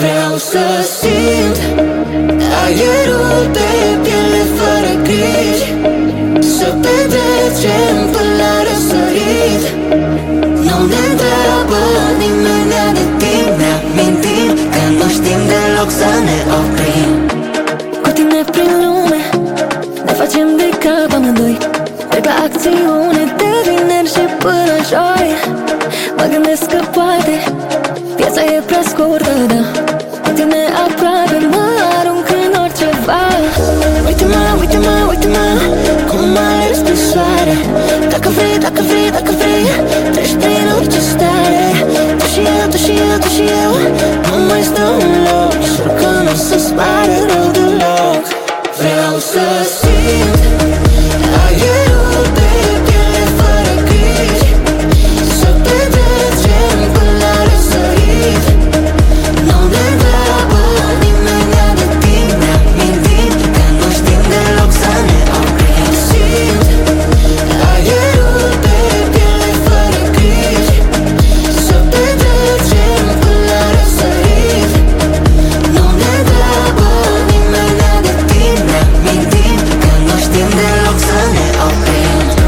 Vreau să simt aerul pe piele fără griji, să petrecem până la răsărit. Nu ne întreabă nimeni de timp, ne amintim că nu știm deloc să ne oprim. Cu tine prin lume ne facem de cap amândoi, pe acțiune de vineri și până joi. Mă gândesc că poate viața e prea scurtă, da, cu tine aproape mă arunc în oriceva. Uite-mă, uite-mă, uite-mă, cum alerg spre soare. Dacă vrei, dacă vrei, dacă vrei, treci prin orice stare. Tu și eu, tu și eu, tu și eu, nu mai stăm în loc. Jur că nu o să-ți pare rău deloc. Vreau să simt aerul pe piele fără griji, să petrecem până la răsărit. Nu ne întreabă nimeni de timp, ne amintim că nu știm deloc să ne oprim. Simt aerul pe piele fără griji, să petrecem până la răsărit. Nu ne întreabă nimeni de timp, ne amintim că nu știm deloc să ne oprim.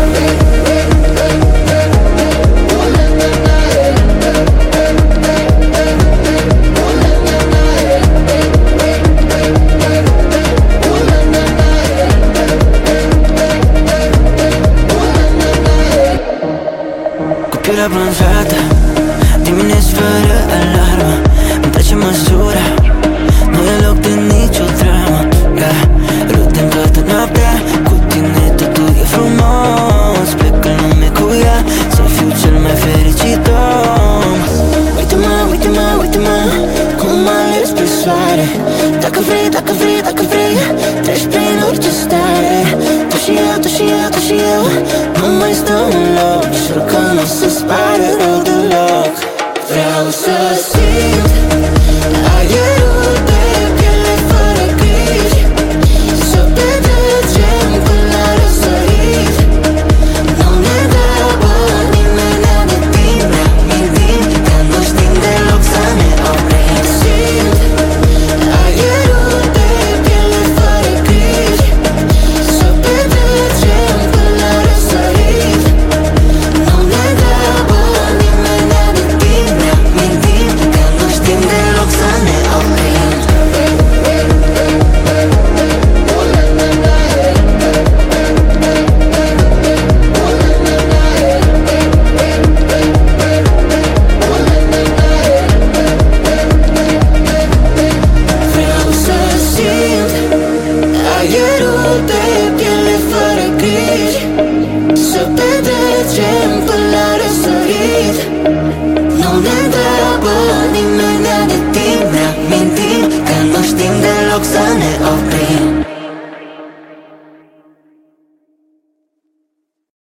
Cu pielea bronzată, dimineți fără alarmă, îmi trece măsura, nu e loc de nicio dramă, yeah. Râdem toată noaptea, cu tine totul e frumos. Plec în lume cu ea, să fiu cel mai fericit om. Uite-mă, uite-mă, uite-mă, cum alerg spre soare. Dacă vrei, dacă vrei, dacă vrei, treci prin orice stare. Tu și eu, tu și eu, tu și eu, nu mai stăm în loc. Jur că nu o să-ți pare rău deloc. Vreau să simt aerul pe piele fără griji, să petrecem până la răsărit. Nu ne întreabă nimeni de timp, ne amintim că nu știm deloc să ne oprim. Simt aerul pe piele fără griji, să petrecem până la răsărit. Nu ne întreabă nimeni de timp, ne amintim că nu știm deloc să ne oprim. Vreau să simt aerul pe piele fără griji, să petrecem până la răsărit. Nu ne întreabă nimeni de timp, ne amintim că nu știm deloc să ne oprim.